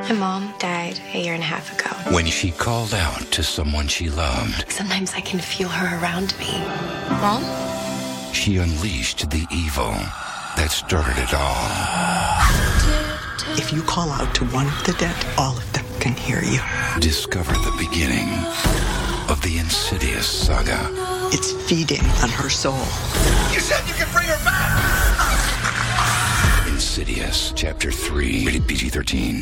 My mom died a year and a half ago. When she called out to someone she loved, Sometimes I can feel her around me. Mom? she unleashed the evil that started it all. If you call out to one of the dead, all of them can hear you. Discover the beginning of the Insidious saga. It's feeding on her soul. You said you could bring her back! Insidious, Chapter 3, rated PG-13.